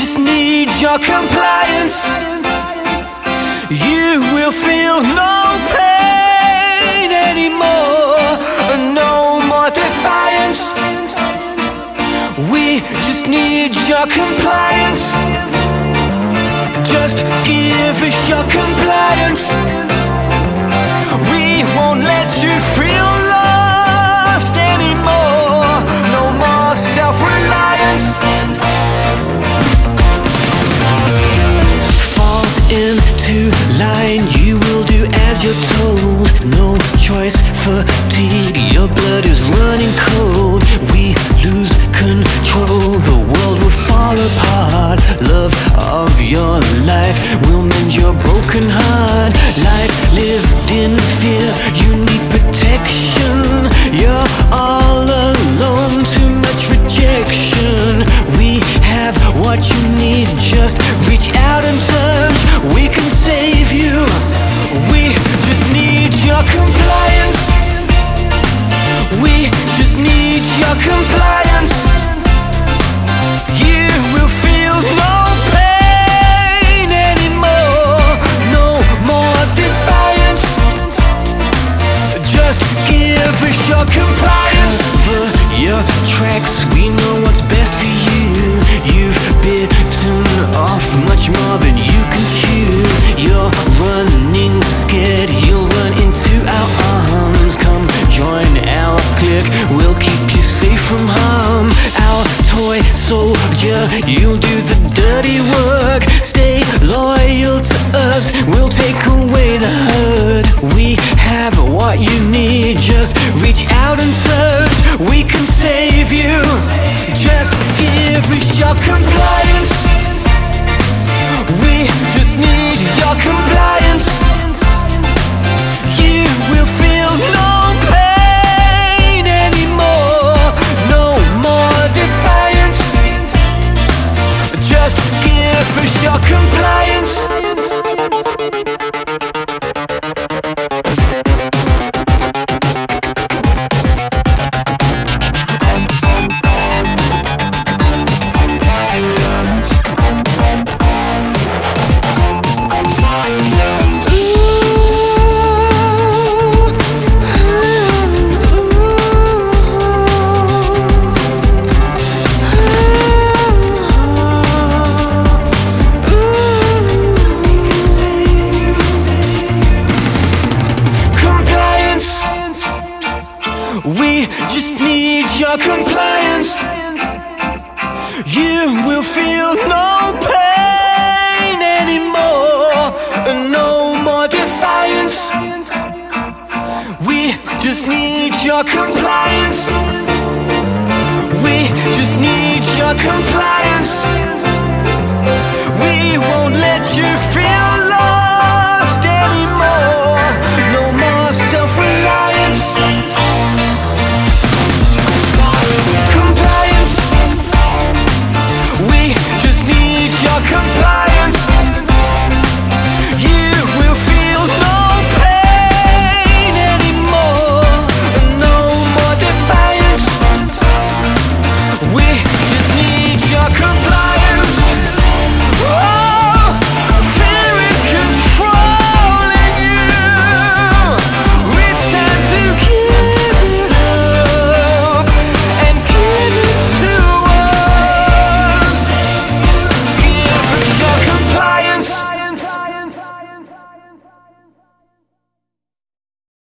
just need your compliance. You will feel no pain anymore, no more defiance. We just need your compliance. Just give us your compliance. We won't let you feel lost anymore, no more self-reliance. Fall into line, you will do as you're told. No choice, fatigue, your blood is running cold. We lose control, the world will fall apart. Love of your life will mend your broken heart. Life lived in fear, you need protection. You're all alone, too much rejection. We have what you need, just reach out and touch. We can save you. We just need your compliance. We just need your compliance. You will feel no pain anymore, no more defiance. Just give us your compliance. Cover your tracks, we know what's best for you. You've bitten off much more than you can chew. You're running scared, you'll run into our arms. Come join our clique, we'll keep you safe from harm. Our toy soldier, you'll do the dirty work. Stay loyal to us, we'll take away the hurt. We have what you need, just reach out and touch. We can save you. Just give us your compliance. We just need your compliance. You will feel no pain anymore, no more defiance. Just give us your compliance. We just need your compliance. You will feel no pain anymore, no more defiance. We just need your compliance.